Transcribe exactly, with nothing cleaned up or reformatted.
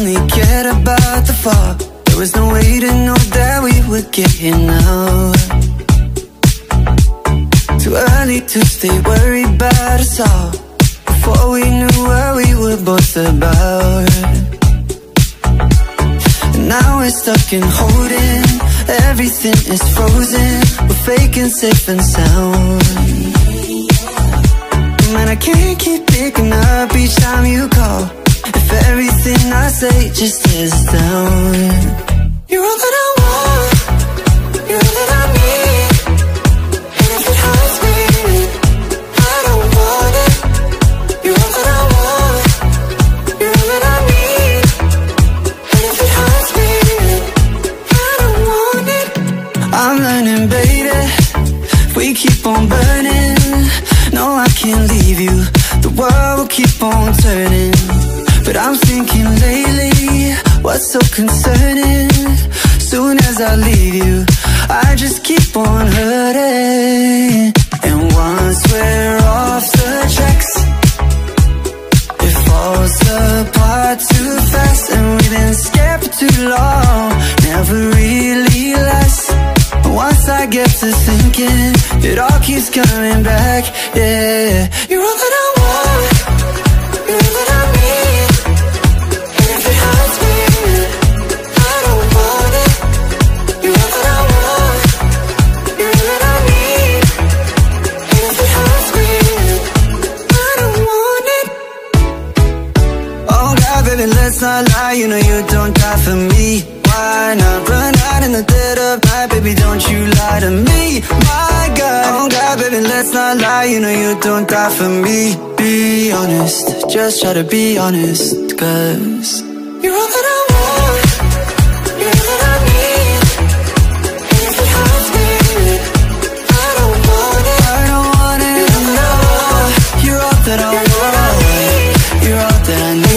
only cared about the fall. There was no way to know that we would get here now. Too early to stay worried about us all, before we knew what we were both about. And now we're stuck in holding, everything is frozen. We're faking safe and sound. Man, I can't keep picking up each time you call. If everything I say just is down. You're all that I want, you're all that I need. And if it hurts me, I don't want it. You're all that I want, you're all that I need. And if it hurts me, I don't want it. I'm learning, baby, if we keep on burning, no, I can't leave you. The world will keep on turning. But I'm thinking lately, what's so concerning? Soon as I leave you, I just keep on hurting. And once we're off the tracks, it falls apart too fast. And we've been scared for too long, never really lasts. Once I get to thinking, it all keeps coming back, yeah. You're all that I want, you're all that I need. And if it hurts me, I don't want it. You're all that I want, you're all that I need. And if it hurts me, I don't want it. Oh God, baby, let's not lie, you know you don't die for me. Why not run out in the dead of night, baby, don't you lie to me. My God, oh God, baby, let's not lie, you know you don't die for me. Be honest, just try to be honest, cause you're all that I want, you're all that I need. And if it hurts me, I don't want it. I don't want it, no. You're all that I want, you're all that I need.